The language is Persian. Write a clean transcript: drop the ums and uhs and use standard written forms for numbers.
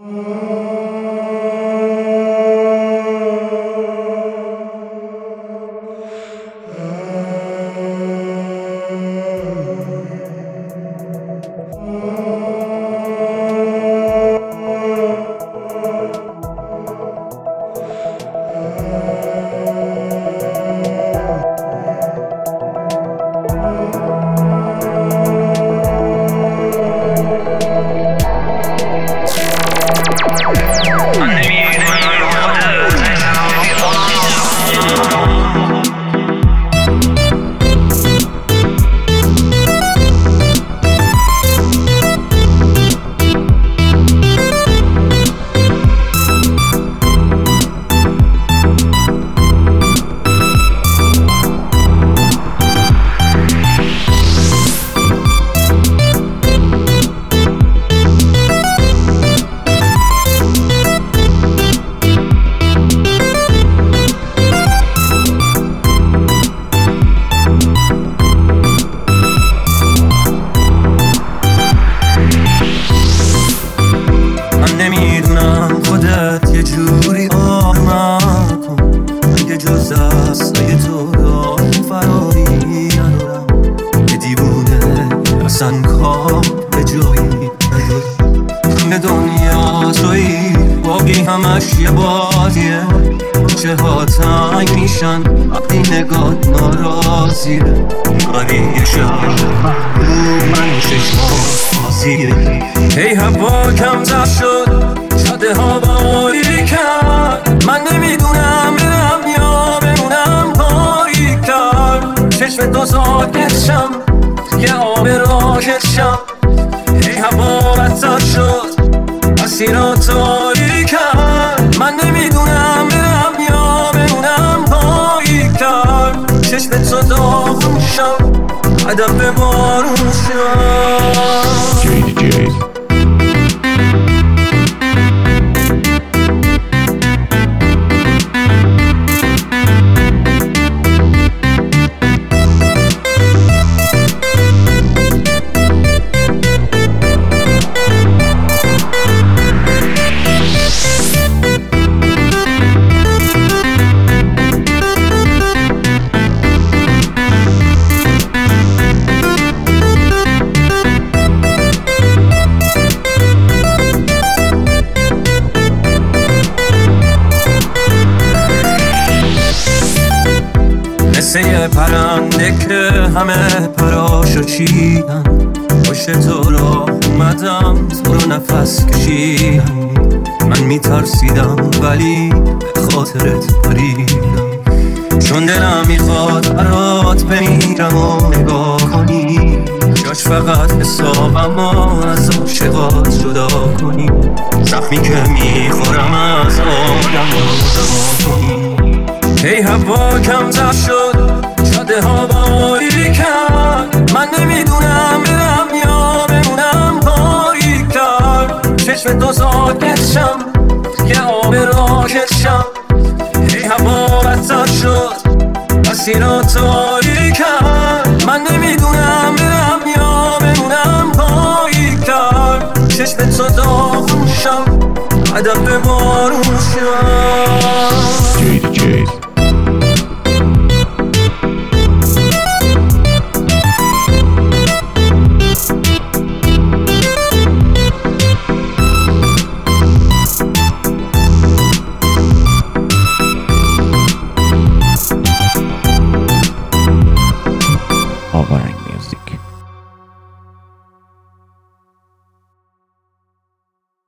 اصلا کار به جایی نداری. دنیا تویی باقی همش یه بازیه. چه ها تنگ میشن وقتی نگات ناراضیه. قریه شهر من چشمات بازیه. هی هوا کم زد شد شده ها باری کرد. من نمیدونم برم یا بمونم پاری کرد. چشم تو ساکت شم یه آب راکت شم. هی هوا بدتر شد مسیرها تاری کرد. من نمیدونم برم یا بمونم پایی کرد. چشم تو داغون شم عدم به بارون شم. مثل یه پرنده که همه پراشو چیدن. پشت تو را اومدم تو رو نفس کشیدم. من میترسیدم ولی به خاطرت پریدم. چون دلم میخواد برات بمیرم و نگاه کنی. جاش فقط حسابم از عاشقات جدا کنی. زخمی که میخورم از آدم رو دوا کنی. هی هوا کم زد شد شده ها باری کرد. من نمیدونم برم یا بمونم پاری کرد. چشم تو ساکت شم یه آب راکت شم. هی هوا بدتر شد مسیرها تاری کرد. من نمیدونم برم یا بمونم پایی کرد. چشم تو داغون شم عدم به بارون شم. آورنگ